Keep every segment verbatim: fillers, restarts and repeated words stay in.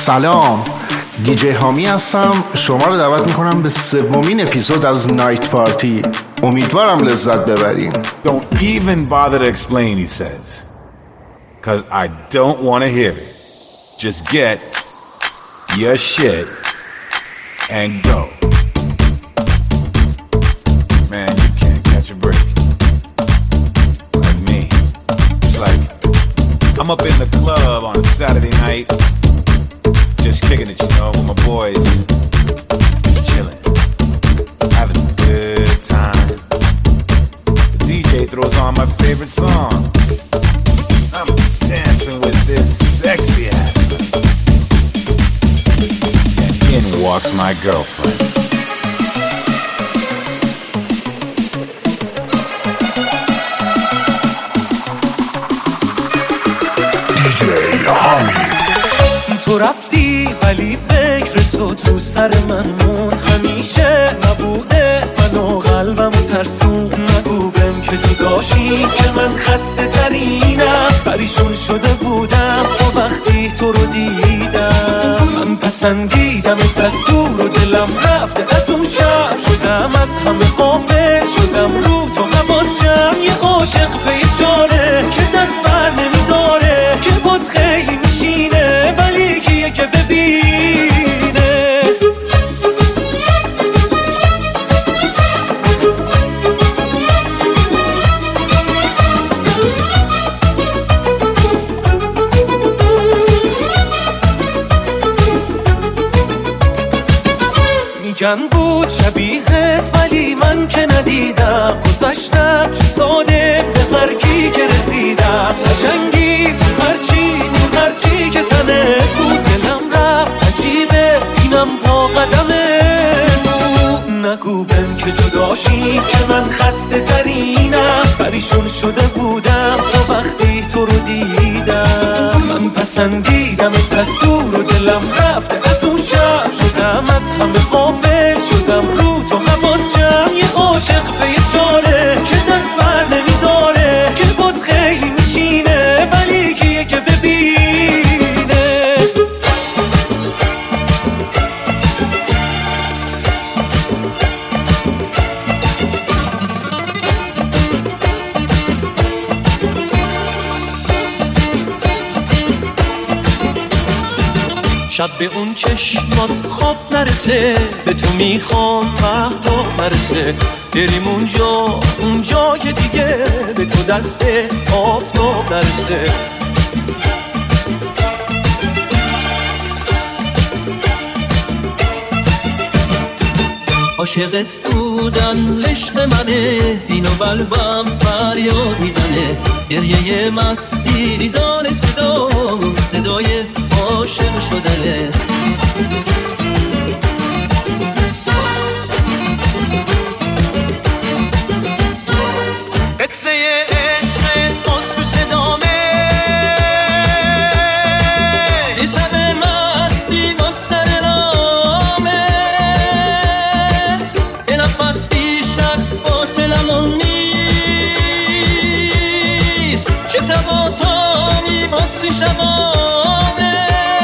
سلام، دیجی هامی هستم. شما رو دعوت میکنم به سومین اپیزود از نایت پارتی. امیدوارم لذت ببرین. Don't even bother to explain, he says, cause I don't want to hear it. Just get your shit and go. Man, you can't catch a break like me. It's like I'm up in the club on a Saturday night, just kicking it, you know, with my boys, chilling, having a good time. The D J throws on my favorite song. I'm dancing with this sexy ass, and in walks my girlfriend. تو رفتی ولی فکر تو تو سر من مون، همیشه نبوده منو قلبم ترسون. نگو بهم که تو داشتی که من خسته ترینم، پریشون شده بودم تا وقتی تو رو دیدم. من پسندیدمت از دور و دلم رفته از اون شب، شدم از همه غافل، شدم رو تو حواسم. یه عاشق پیچاره که دست بر نمیداره، که بات خیلی میشینه ولی کیه که ببینه. میگن بود شبیهت ولی من که ندیدم، گذشتم ساده به هر کی که رسیدم. قشنگی تو هرچی تو هرچی که تنه بود، دلم رفت عجیبه اینم پا قدمه بود. نگو بهم که جداشی که من خسته ترینم، پریشون شده بودم تا وقتی تو رو دیدم. من پسندیدمت از دور و دلم رفته از اون شب، شدم از همه غافل، شدم رو تو حواسم. یه عاشق بیچاره که دست بر نمیداره، که بات خیلی میشینه ولی کیه که ببینه. شب به اون چشمات خواب نرسه، به تو میخوام مهتاب نرسه. بریم اونجا اونجا که دیگه به تو دست آفتاب نرسه. عاشقت بودن عشق منه، اینو قلبم فریاد میزنه. گریه مستی میدانه صدا، صدای عاشق شدنه. قصه عشق باز تو صدامه، یه شب مستی با سر نامه. یه نفس بیشتر فاصلمون نیست، چه تبا تا میباستی شبانه.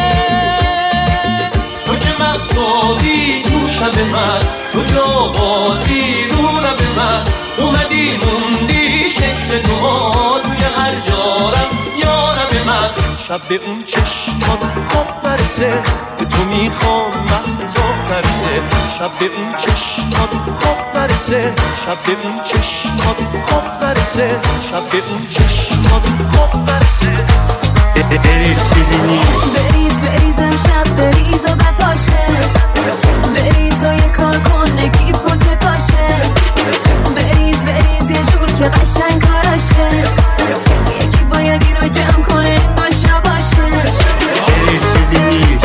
تو که مقتابی تو شب من، تو جوازی رو لب من، اومدی موندی شکل دعا توی هر یارم یارم من. شب به اون چشمات خواب نرسه، به تو میخوام مهتاب نرسه. شب به اون چشمات خواب نرسه، شب به اون چشمات خواب نرسه، شب به اون چشمات خواب نرسه. بریز بریز بریز امشب بریز و بپاشه، بریز و یه کار کن نگی پاکه پاشه. بریز بریز یه جور که قشنگ کاراشه، یکی باید این رو جمع کنه انگار شباشه. بریز بریز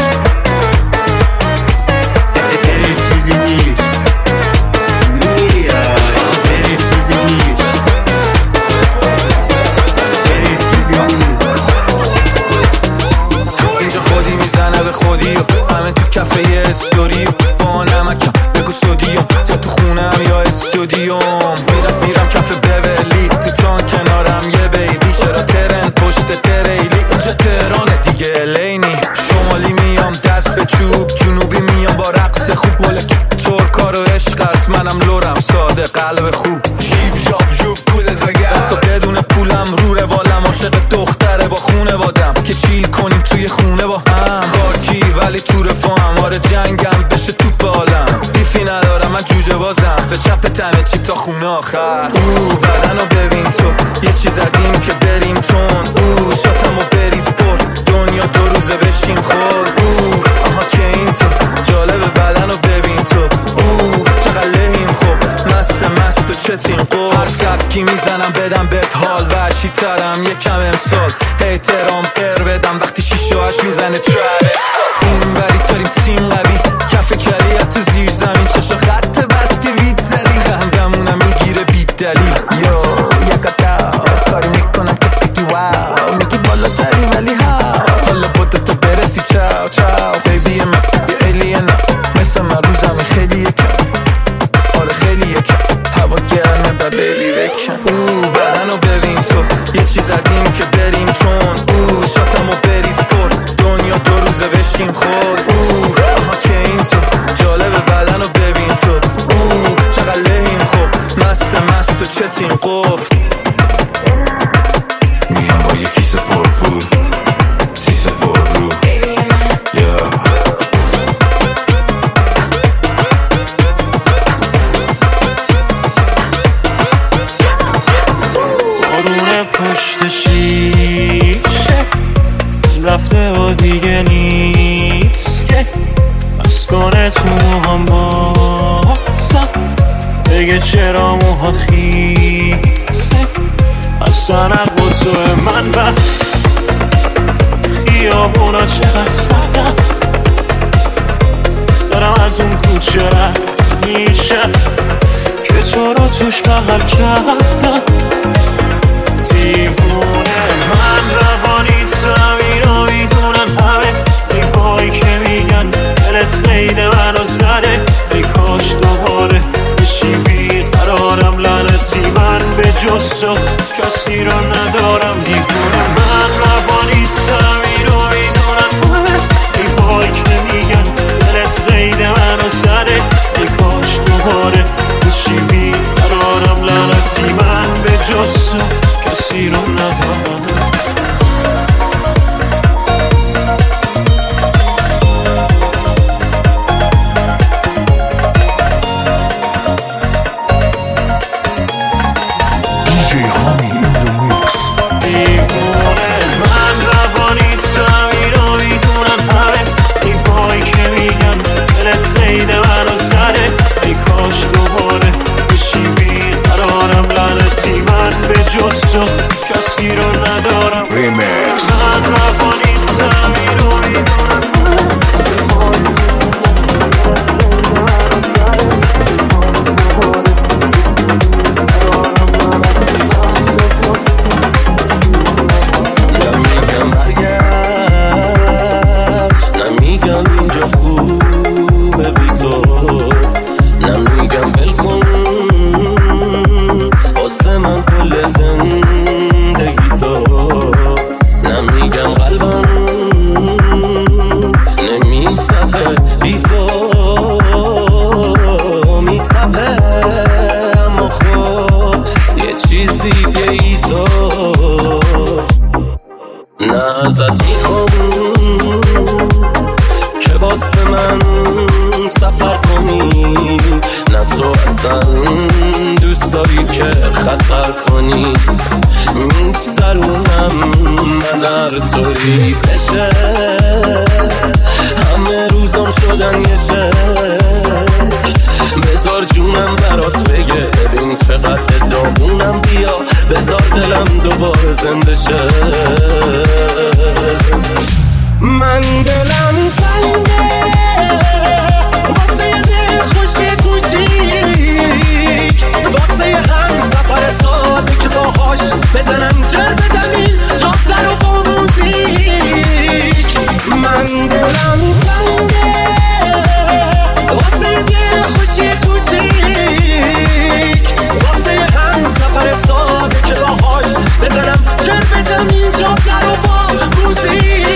بریز بریز اینجا خودی میزنه به خودی و همه تو کفه یه استوری و با نمکم بگو سودیوم، تا تو خونم یا استودیوم. میرم میرم کف بولی تو تان کنارم یه بیبی، چرا ترن پشت تریلی اینجا تهرانه دیگه الینی. شمالی میام در یه خونه با هم خاکی ولی تو رفاهم آره جنگم بشه تو بالم بیفی ندارم من جوجه بازم به چپ تمه چیپ تا خونه آخر او بدن رو ببین تو یه چیز زدیم که بریم تون او شاتم و بریز پر دنیا دو روزه بشیم خور او آها که این تو جالب بدن رو ببین تو او چقدر لحیم خوب مست مست و چتیم قول هر سبکی میزنم بدم بهت حال وحشی ترم یکم امسال احترام قر بدم وقتی شیشه هاش میزنه ترابیس این وری داریم تیم قوی کف کلیت تو زیر زمین چشا خط بس که وید زدیم خندمونم میگیره بید دلیل یو یکا داو کاری میکنم که بگی واو میگی بالا تری ولی هاو حالا بوده تو برسی چاو چاو بیبی من یه ایلینم مثل من رو زمین خیلی یکم آره خیلی یکم هوا گرمه و بیبی بکن او بدن رو ببین تو یه چیز زدیم که بریم تون او شاتم و بریز پر دنیا دو روزه بشیم خور او آها که این تو جالب بدن رو ببین تو او چقدر لحیم خوب مست مست و چتیم قفل میام با یه کیسه پر پول سیسه پر رو yeah. بارون پشت شیشه رفته و دیگه نیست که بس کنه تو موهام بازم بگه چرا موهات خیسه اصلا با تو من و خیابونا چقدر سردم دارم از اون کوچه رد میشم که تو رو توش بغل کردم دیوونه من روانی زمین رو میدونن همه ایفایی که میگن دلت قید منو زده ای کاش دوباره بشی بیقرارم لعنتی من به جز تو کسی رو ندارم دیوونه من روانی زمین رو میدونن همه ایفایی که میگن دلت قید منو زده ای کاش دوباره بشی بیقرارم لعنتی من به جز تو کسی رو ندارم دی جی هامی in the mix. دیوونه من روانی زمین رو میدونم همه ایفایی که میگن دلت قید منو زده ای کاش دوباره بشی بیقرارم لعنتی من به جز تو کسی رو ندارم Remix. من روانی زمین رو میدونم نمیگم برگرد نمیگم اینجا خوبه بی تو نمیگم بلکن واسه من کل زندگی تو نمیگم قلبم نمیتپه بی تو میتپه اما خب یه چیز دیگه ای تو نه ازت میخوام که واسه من سفر کنی نه تو اصلا دوست داری که خطر کنی میگذرونم من هر طوری بشه همه روزم شدن یه شک بذار جونم برات بگه ببین چقدر داغونم بیا بذار دلم دوباره زنده شه من دلم تنگه واسه یه دل خوشی کوچیک واسه هم سفر ساده که باهاش بزنم جر بدم این جاب در و با موزیک من دلم تنگه واسه یه دل خوشی کوچیک واسه هم سفر ساده که باهاش بزنم جر بدم این جاب در و با موزیک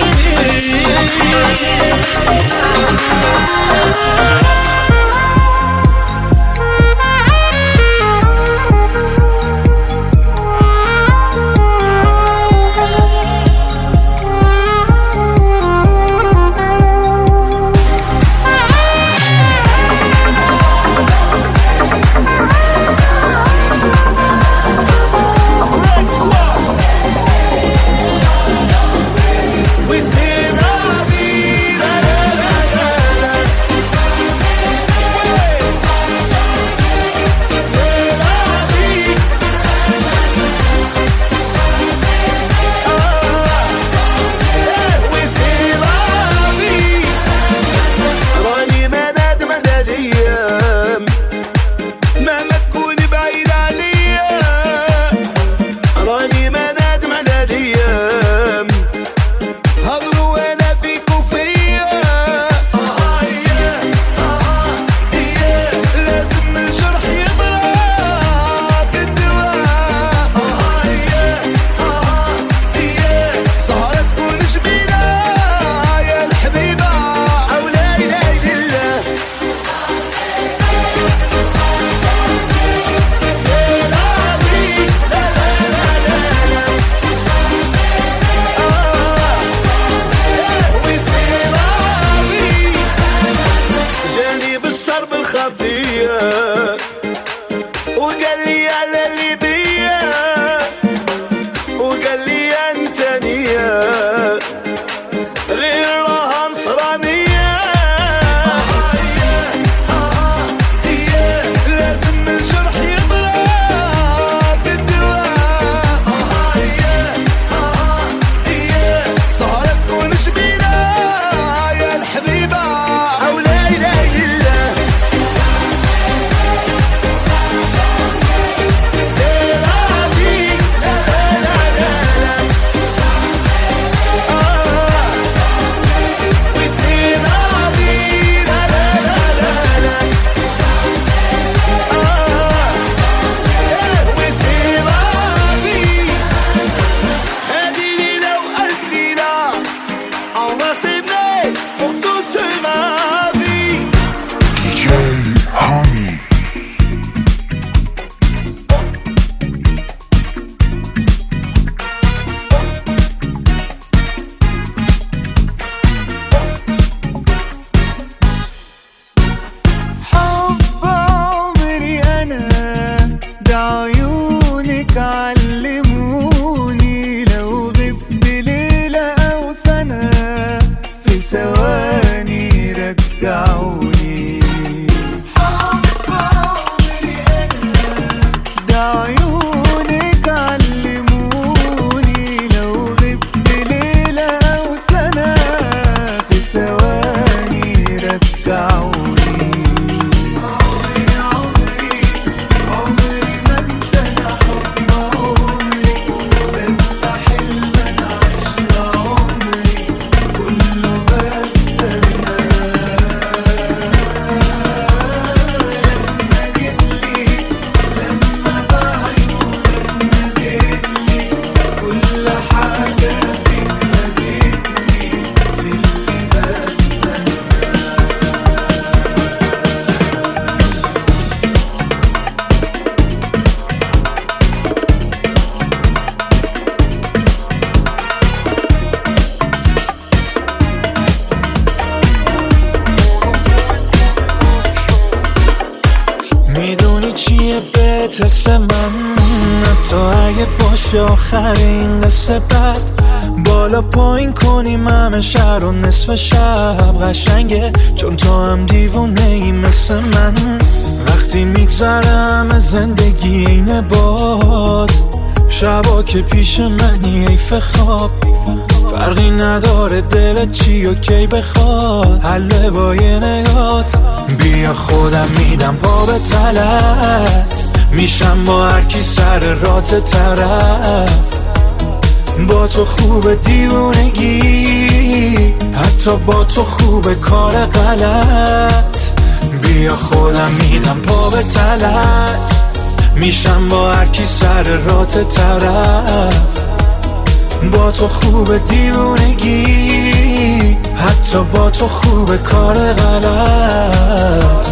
تست من، حتی اگه باشه آخرین قصه بد. بالا پایین کنیم همه شهر و نصف شب قشنگه، چون تو هم دیوونه ای مثل من. وقتی میگذرم زندگی اینه باد، شبا که پیش منی حیف خواب. فرقی نداره دلت چی و کی بخواد، حله با یه نگات. بیا خودم میدم پا به تلت، میشم با هر کی سر رات طرف. با تو خوب دیوونگی، حتی با تو خوب کار غلط. بیا خودم میدم پا به تلت، میشم با هر کی سر رات طرف. با تو خوب دیوونگی، حتی با تو خوب کار غلط.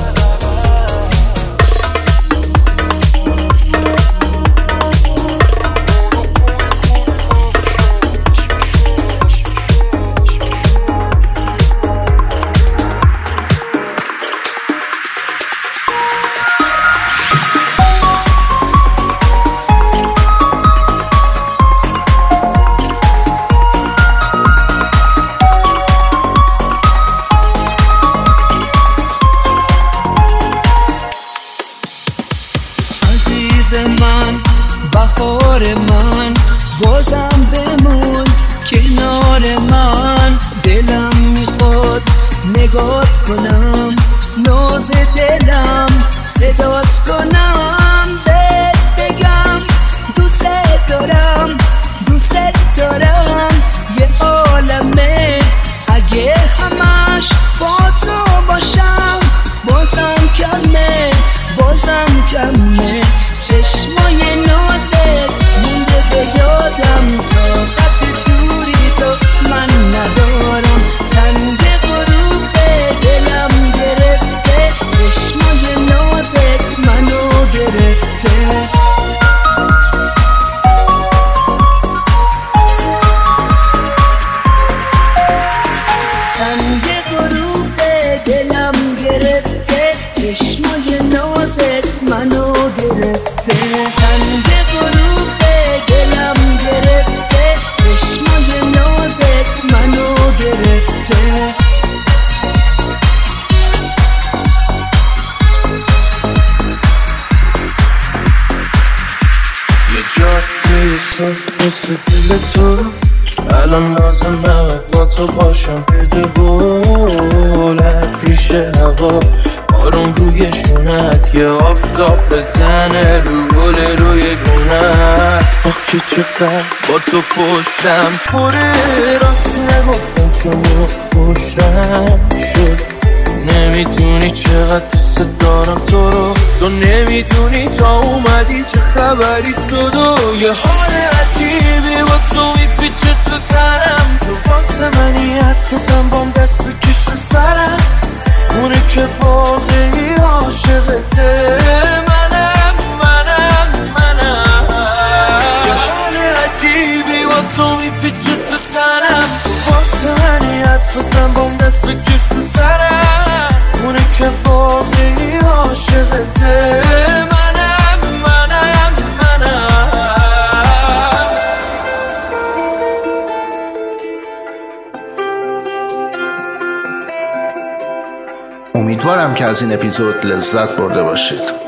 من بهار من، بازم بمون کنار من. دلم میخواد نگات کنم، ناز دلم صدات کنم. بهت بگم دوست دارم، دوست دارم. یه عالمه اگه همش با تو باشم، بازم کمه، بازم کمه. چشمای نازت مونده به یادم، طاقت دوری تو من ندارم. تنگ غروب دلم گرفته، چشمای نازت منو گرفته. تنگ غروب دلم گرفته، چشمای نازت منو گرفته. تنگ غروب دلم گرفته، چشمای نازت منو گرفته. یه جاده صاف مثل دل تو، الان لازمه با تو باشم. بده ولد ریش هوا، آروم روی شونت، یه آفتاب بزنه رو گل روی گونت. آخ که چقدر با تو پشتم پره، راست نگفتم چون خوشم شد. نمیدونی چقدر دوست دارم تو رو، تو نمیدونی تا اومدی چه خبری شد. و یه حال عجیبی با تو میپیچه تو تنم. تو واسه منی حرف بزن بام دست بکش رو سرم، اونه که واقعی عاشقته. منم منم منم یه حال عجیبی با تو میپیچه تو تنم. تو واسه منی حرف بزن بام دست بکش رو سرم، اونه که واقعی عاشقته. منم منم منم امیدوارم که از این اپیزود لذت برده باشید.